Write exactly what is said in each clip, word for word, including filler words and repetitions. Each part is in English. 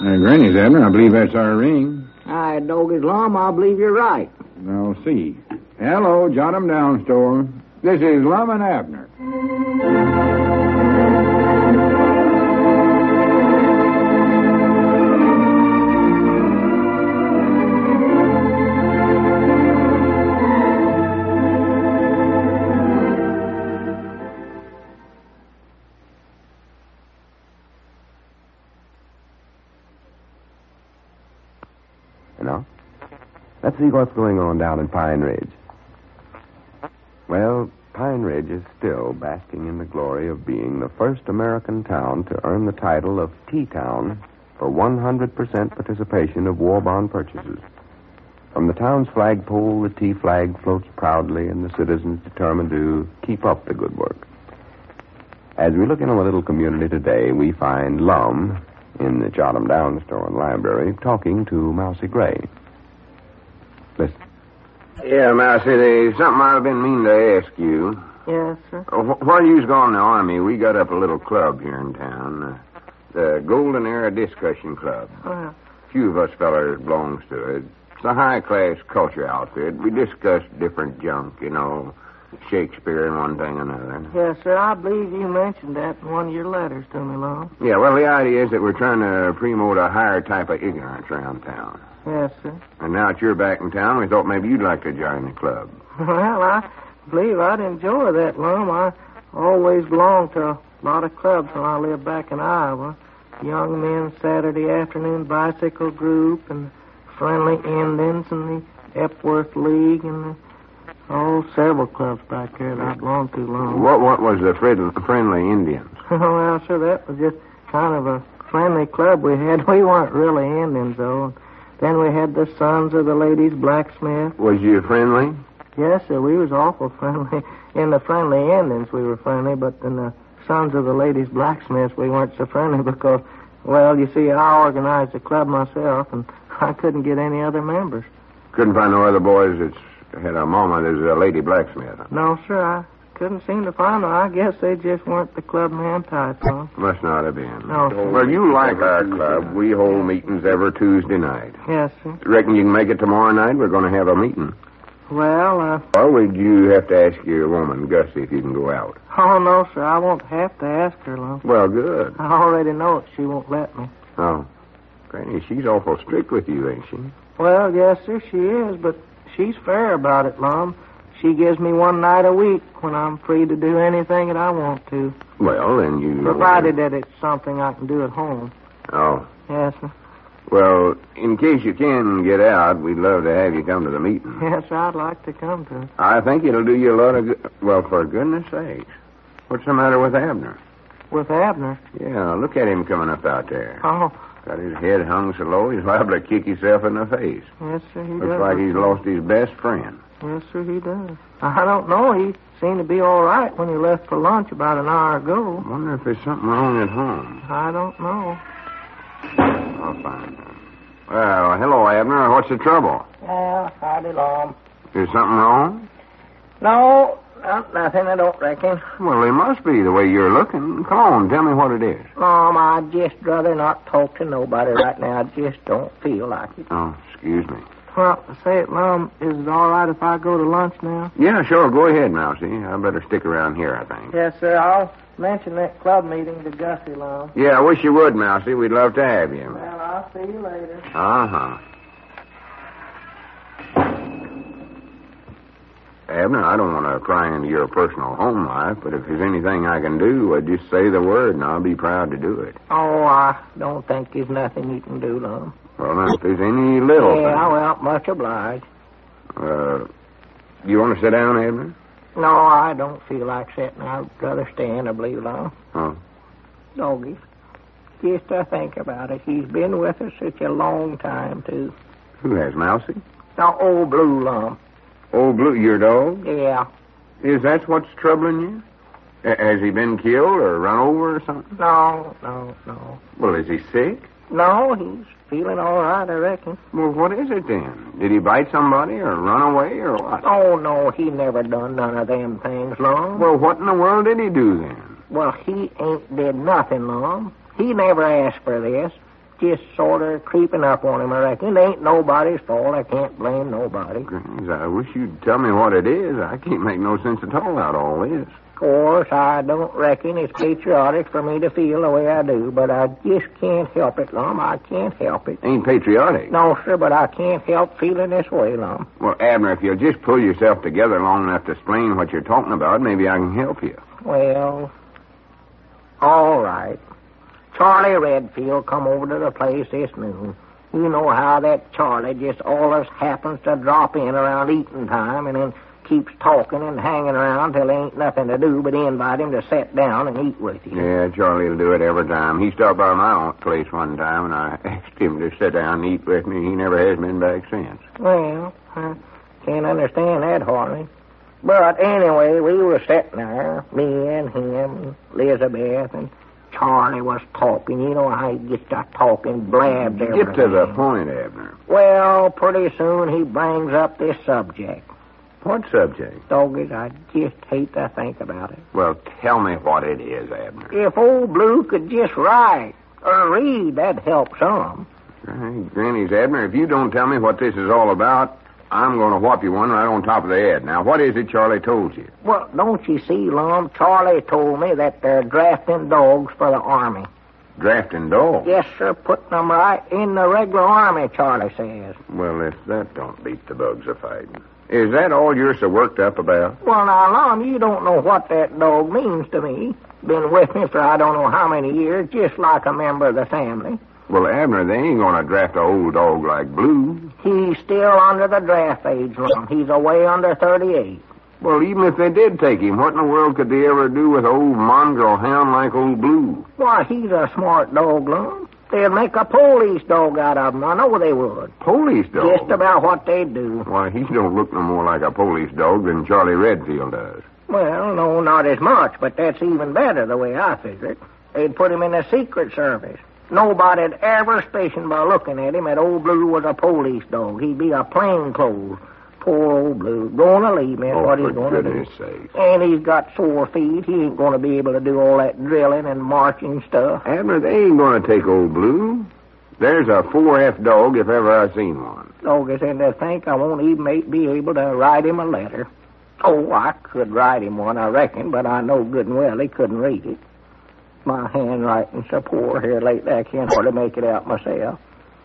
Uh, Granny's, Abner. I believe that's our ring. I dog his Lum. I believe you're right. I'll see. Hello, Jot 'em Down store. This is Lum and Abner. You know? Let's see what's going on down in Pine Ridge. Well, Pine Ridge is still basking in the glory of being the first American town to earn the title of T-Town for one hundred percent participation of war bond purchases. From the town's flagpole, the T flag floats proudly, and the citizens determined to keep up the good work. As we look into a little community today, we find Lum in the Jot 'em Down store and library talking to Mousy Gray. Listen. Yeah, Mousy, there's something I've been meaning to ask you. Yes, sir. Uh, wh- While you was gone in the Army, we got up a little club here in town, uh, the Golden Era Discussion Club. Well, A few of us fellers belongs to it. It's a high-class culture outfit. We discuss different junk, you know, Shakespeare and one thing or another. yes, sir. I believe you mentioned that in one of your letters to me, Lum. Yeah, well, the idea is that we're trying to promote a higher type of ignorance around town. Yes, sir. And now that you're back in town, we thought maybe you'd like to join the club. Well, I believe I'd enjoy that, Lum. I always belonged to a lot of clubs when I lived back in Iowa. Young Men's Saturday Afternoon Bicycle Group and Friendly Indians and the Epworth League and the, oh, several clubs back there that I belonged to, Lum. What what was the friend- friendly Indians? Well, sir, that was just kind of a friendly club we had. We weren't really Indians, though. Then we had the Sons of the Ladies Blacksmith. Was you friendly? Yes, sir, we was awful friendly. In the Friendly Indians, we were friendly, but in the Sons of the Ladies Blacksmiths, we weren't so friendly because, well, you see, I organized the club myself, and I couldn't get any other members. Couldn't find no other boys that's had a mama that's a lady blacksmith. No, sir, I couldn't seem to find them. I guess they just weren't the club man type, huh? Must not have been. No, sir. Well, you like our club. We hold meetings every Tuesday night. Yes, sir. Reckon you can make it tomorrow night? We're going to have a meeting. Well, uh... Or would you have to ask your woman, Gussie, if you can go out? Oh, no, sir, I won't have to ask her, Lum. Well, good. I already know it. She won't let me. Oh. Granny, she's awful strict with you, ain't she? Well, yes, sir, she is, but she's fair about it, Lum. She gives me one night a week when I'm free to do anything that I want to. Well, then you... Provided that it's something I can do at home. Oh. Yes, sir. Well, in case you can get out, we'd love to have you come to the meeting. Yes, sir, I'd like to come to it. I think it'll do you a lot of good. Well, for goodness sakes. What's the matter with Abner? With Abner? Yeah, look at him coming up out there. Oh. Got his head hung so low, he's liable to kick himself in the face. Yes, sir, he Looks does. like he's lost his best friend. Yes, sir, he does. I don't know. He seemed to be all right when he left for lunch about an hour ago. I wonder if there's something wrong at home. I don't know. I'll find out. Well, hello, Abner. What's the trouble? Well, howdy, Lum. Is something wrong? No, not nothing, I don't reckon. Well, there must be, the way you're looking. Come on, tell me what it is. Lum, I'd just rather not talk to nobody right now. I just don't feel like it. Oh, excuse me. Well, say it, Lum, is it all right if I go to lunch now? Yeah, sure. Go ahead, Mousy. I better stick around here, I think. Yes, sir. I'll mention that club meeting to Gussie, Lum. Yeah, I wish you would, Mousy. We'd love to have you. Well, I'll see you later. Uh-huh. Abner, I don't want to pry into your personal home life, but if there's anything I can do, uh, just say the word, and I'll be proud to do it. Oh, I don't think there's nothing you can do, Lum. Well, now, if there's any little Yeah, thing... well, much obliged. Uh, you want to sit down, Abner? No, I don't feel like sitting. I'd rather stand, I believe, Lum. Oh. Doggy, just to think about it, he's been with us such a long time, too. Who has, Mousy? Now, old Blue, Lum. Old Blue, your dog? Yeah. Is that what's troubling you? A- has he been killed or run over or something? No, no, no. Well, is he sick? No, he's feeling all right, I reckon. Well, what is it then? Did he bite somebody or run away or what? Oh, no, he never done none of them things, Lum. Well, what in the world did he do then? Well, he ain't did nothing, Lum. He never asked for this. just sort of creeping up on him, I reckon. It ain't nobody's fault. I can't blame nobody. Granny, I wish you'd tell me what it is. I can't make no sense at all out of all this. Of course, I don't reckon it's patriotic for me to feel the way I do, but I just can't help it, Lum. I can't help it. Ain't patriotic? No, sir, but I can't help feeling this way, Lum. Well, Abner, if you'll just pull yourself together long enough to explain what you're talking about, maybe I can help you. Well, all right. Charlie Redfield come over to the place this noon. You know how that Charlie just always happens to drop in around eating time and then keeps talking and hanging around till there ain't nothing to do but invite him to sit down and eat with you. Yeah, Charlie'll do it every time. He stopped by my aunt's place one time, and I asked him to sit down and eat with me. He never has been back since. Well, I can't understand that, Harley. But anyway, we were sitting there, me and him, Elizabeth, and Charlie was talking. You know how he gets to talking, blabs everything. Get to the point, Abner. Well, pretty soon he brings up this subject. What subject? Doggies, I just hate to think about it. Well, tell me what it is, Abner. If old Blue could just write or read, that'd help some. Hey, Granny's Abner, if you don't tell me what this is all about, I'm going to whop you one right on top of the head. Now, what is it Charlie told you? Well, don't you see, Lum? Charlie told me that they're drafting dogs for the Army. Drafting dogs? Yes, sir, putting them right in the regular Army, Charlie says. Well, if that don't beat the bugs of fighting. Is that all you're so worked up about? Well, now, Lum, you don't know what that dog means to me. Been with me for I don't know how many years, just like a member of the family. Well, Abner, they ain't going to draft an old dog like Blue. He's still under the draft age, Lum. He's away under thirty-eight. Well, even if they did take him, what in the world could they ever do with an old mongrel hound like old Blue? Why, he's a smart dog, Lum. They'd make a police dog out of him. I know they would. Police dog? Just about what they'd do. Why, he don't look no more like a police dog than Charlie Redfield does. Well, no, not as much, but that's even better the way I figure it. They'd put him in the Secret Service. Nobody'd ever suspicion by looking at him that old Blue was a police dog. He'd be a plainclothes. Poor old Blue. Going to leave me. That's oh, what he's going to do. Goodness sake. And he's got sore feet. He ain't going to be able to do all that drilling and marching stuff. Abner, they ain't going to take old Blue. There's a four F dog if ever I seen one. Doggies, and to think I won't even be able to write him a letter. Oh, I could write him one, I reckon, but I know good and well he couldn't read it. My handwriting's so poor here lately I can't hardly make it out myself.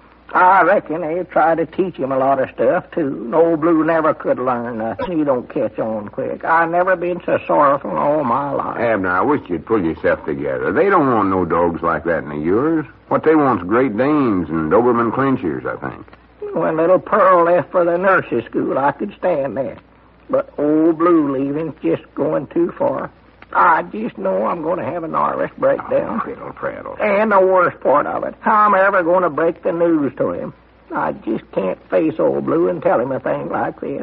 I reckon they tried to teach him a lot of stuff, too. Old Blue never could learn nothing. He don't catch on quick. I've never been so sorrowful in all my life. Abner, I wish you'd pull yourself together. They don't want no dogs like that in the yours. What they want's Great Danes and Doberman Clinchers, I think. When little Pearl left for the nursery school, I could stand that. But old Blue leaving's just going too far. I just know I'm going to have a nervous breakdown. Oh, fiddle prattle. And the worst part of it, how am I ever going to break the news to him? I just can't face old Blue and tell him a thing like this.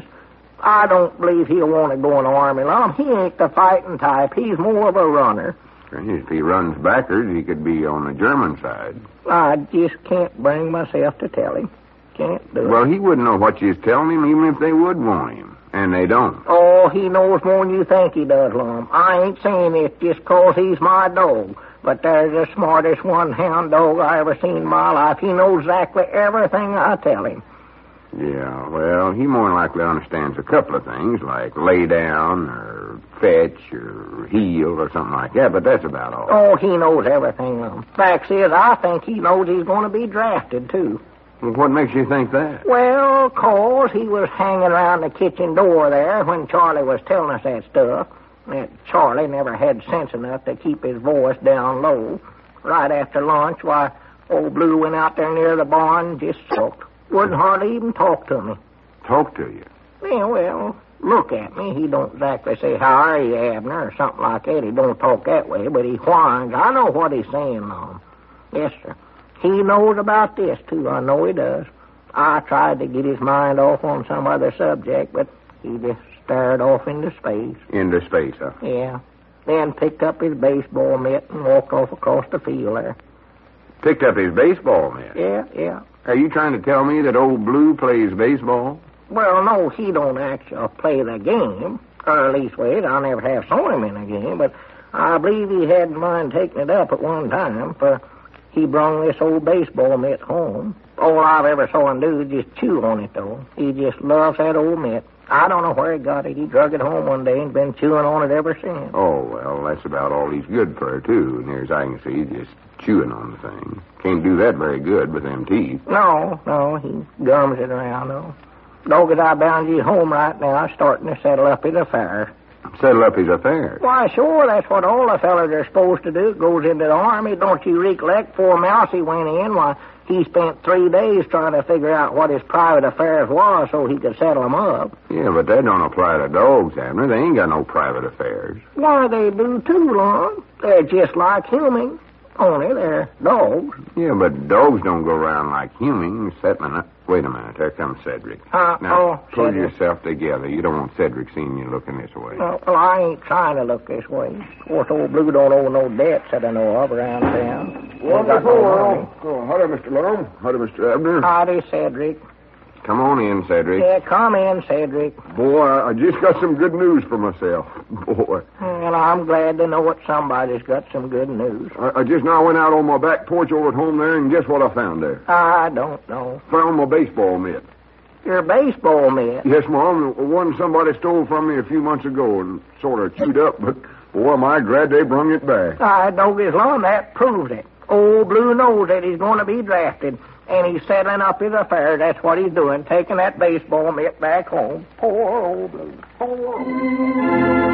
I don't believe he'll want to go in the Army, Lum. He ain't the fighting type. He's more of a runner. If he runs backwards, he could be on the German side. I just can't bring myself to tell him. Can't do it. Well, he wouldn't know what you're telling him, even if they would want him. And they don't. Oh, he knows more than you think he does, Lum. I ain't saying it just 'cause he's my dog. But there's the smartest one-hound dog I ever seen in my life. He knows exactly everything I tell him. Yeah, well, he more than likely understands a couple of things, like lay down or fetch or heel or something like that, but that's about all. Oh, he knows everything, Lum. Fact is, I think he knows he's going to be drafted, too. Well, what makes you think that? Well, 'cause he was hanging around the kitchen door there when Charlie was telling us that stuff. That Charlie never had sense enough to keep his voice down low. Right after lunch, why, old Blue went out there near the barn and just sulked. Wouldn't hardly even talk to me. Talk to you? Yeah, well, look at me. He don't exactly say, "How are you, Abner?" or something like that. He don't talk that way, but he whines. I know what he's saying, Lum. Yes, sir. He knows about this, too. I know he does. I tried to get his mind off on some other subject, but he just stared off into space. Into space, huh? Yeah. Then picked up his baseball mitt and walked off across the field there. Picked up his baseball mitt? Yeah, yeah. Are you trying to tell me that old Blue plays baseball? Well, no, he don't actually play the game. Or at least, wait, I never have seen him in a game, but I believe he had in mind taking it up at one time, for he brung this old baseball mitt home. All I've ever saw him do is just chew on it, though. He just loves that old mitt. I don't know where he got it. He drug it home one day and been chewing on it ever since. Oh, well, that's about all he's good for, too, near as I can see, just chewing on the thing. Can't do that very good with them teeth. No, no, he gums it around, though. Dog as I bound you home right now, starting to settle up his affairs. Settle up his affairs? Why, sure, that's what all the fellas are supposed to do. Goes into the army. Don't you recollect? Poor Mousy went in. Why, he spent three days trying to figure out what his private affairs was so he could settle them up. Yeah, but that don't apply to dogs, Abner. They ain't got no private affairs. Why, they do too, Lon. They're just like humans. Only they're dogs. Yeah, but dogs don't go around like humans settling up. Wait a minute. There comes Cedric. Uh, now, oh, pull Cedric. yourself together. You don't want Cedric seeing you looking this way. Well, well, I ain't trying to look this way. Of course, old Blue don't owe no debts that I know of around town. Ain't got no money. Oh, howdy, Mister Long. Howdy, Mister Abner. Howdy, Cedric. Come on in, Cedric. Yeah, come in, Cedric. Boy, I just got some good news for myself. Boy. Well, I'm glad to know that somebody's got some good news. I, I just now went out on my back porch over at home there, and guess what I found there? I don't know. Found my baseball mitt. Your baseball mitt? Yes, Mom. The one somebody stole from me a few months ago and sort of chewed up, but boy, am I glad they brung it back. I don't get long. That proves it. Old Blue knows that he's going to be drafted, and he's settling up his affairs. That's what he's doing, taking that baseball mitt back home. Poor old Blue. Poor old Blue.